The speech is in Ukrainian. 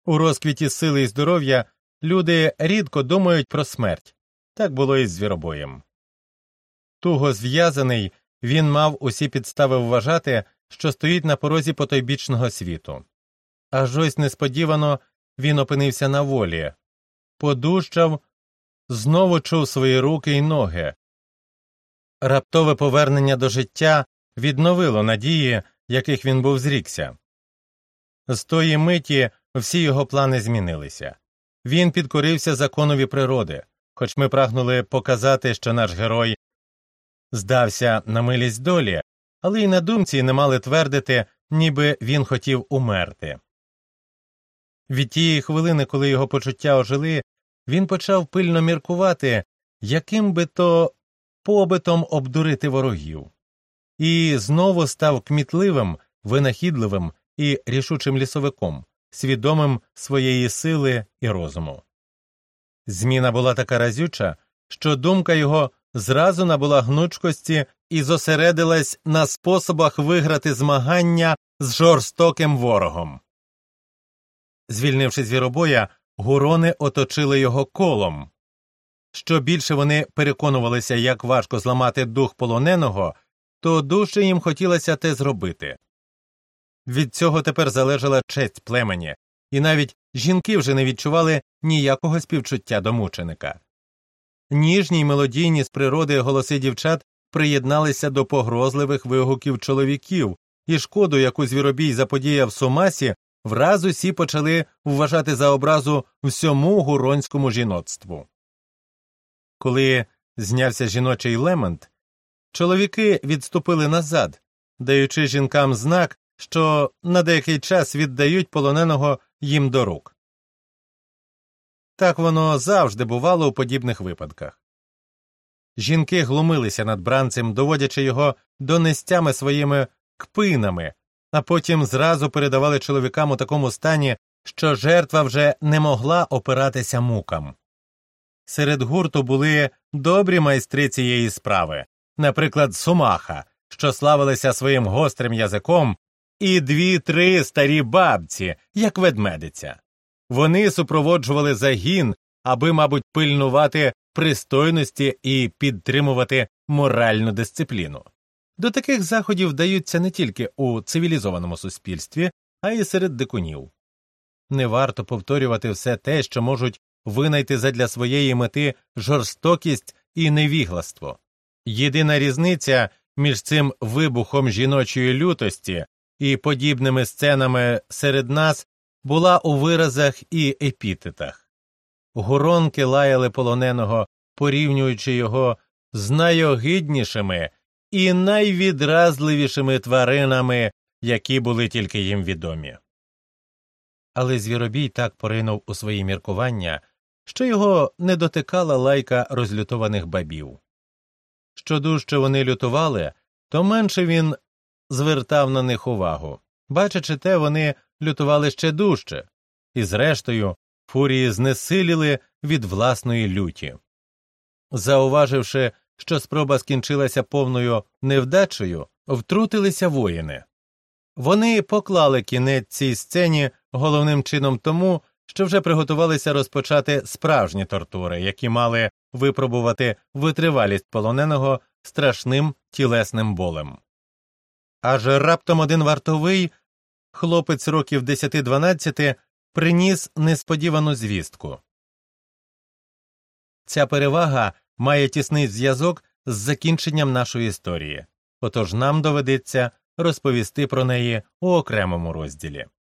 У розквіті сили і здоров'я люди рідко думають про смерть. Так було і з Звіробоєм. Туго зв'язаний, він мав усі підстави вважати, що стоїть на порозі потойбічного світу. Аж ось несподівано він опинився на волі, подужчав, знову чув свої руки й ноги. Раптове повернення до життя відновило надії, яких він був зрікся. З тої миті всі його плани змінилися. Він підкорився законові природи, хоч ми прагнули показати, що наш герой здався на милість долі, але й на думці не мали твердити, ніби він хотів умерти. Від тієї хвилини, коли його почуття ожили, він почав пильно міркувати, яким би то побитом обдурити ворогів. І знову став кмітливим, винахідливим і рішучим лісовиком, свідомим своєї сили і розуму. Зміна була така разюча, що думка його зразу набула гнучкості і зосередилась на способах виграти змагання з жорстоким ворогом. Звільнивши Звіробоя, гурони оточили його колом. Що більше вони переконувалися, як важко зламати дух полоненого, то дужче їм хотілося те зробити. Від цього тепер залежала честь племені, і навіть жінки вже не відчували ніякого співчуття до мученика. Ніжні й мелодійні з природи голоси дівчат приєдналися до погрозливих вигуків чоловіків, і шкоду, яку Звіробій заподіяв Сумасі, враз усі почали вважати за образу всьому гуронському жіноцтву. Коли знявся жіночий лемент, чоловіки відступили назад, даючи жінкам знак, що на деякий час віддають полоненого їм до рук. Так воно завжди бувало у подібних випадках. Жінки глумилися над бранцем, доводячи його до нестями своїми кпинами, а потім зразу передавали чоловікам у такому стані, що жертва вже не могла опиратися мукам. Серед гурту були добрі майстри цієї справи, наприклад, Сумаха, що славилися своїм гострим язиком, і 2-3 старі бабці, як ведмедиця. Вони супроводжували загін, аби, мабуть, пильнувати пристойності і підтримувати моральну дисципліну. До таких заходів вдаються не тільки у цивілізованому суспільстві, а й серед дикунів. Не варто повторювати все те, що можуть винайти задля своєї мети жорстокість і невігластво. Єдина різниця між цим вибухом жіночої лютості і подібними сценами серед нас була у виразах і епітетах. Гуронки лаяли полоненого, порівнюючи його з найогиднішими і найвідразливішими тваринами, які були тільки їм відомі. Але Звіробій так поринув у свої міркування, що його не дотикала лайка розлютованих бабів. Що дужче вони лютували, то менше він звертав на них увагу. Бачачи те, вони лютували ще дужче, і зрештою фурії знесиліли від власної люті. Зауваживши, що спроба скінчилася повною невдачею, втрутилися воїни. Вони поклали кінець цій сцені головним чином тому, що вже приготувалися розпочати справжні тортури, які мали випробувати витривалість полоненого страшним тілесним болем. Аж раптом один вартовий, хлопець років 10-12, приніс несподівану звістку. Ця перевага має тісний зв'язок з закінченням нашої історії, отож нам доведеться розповісти про неї у окремому розділі.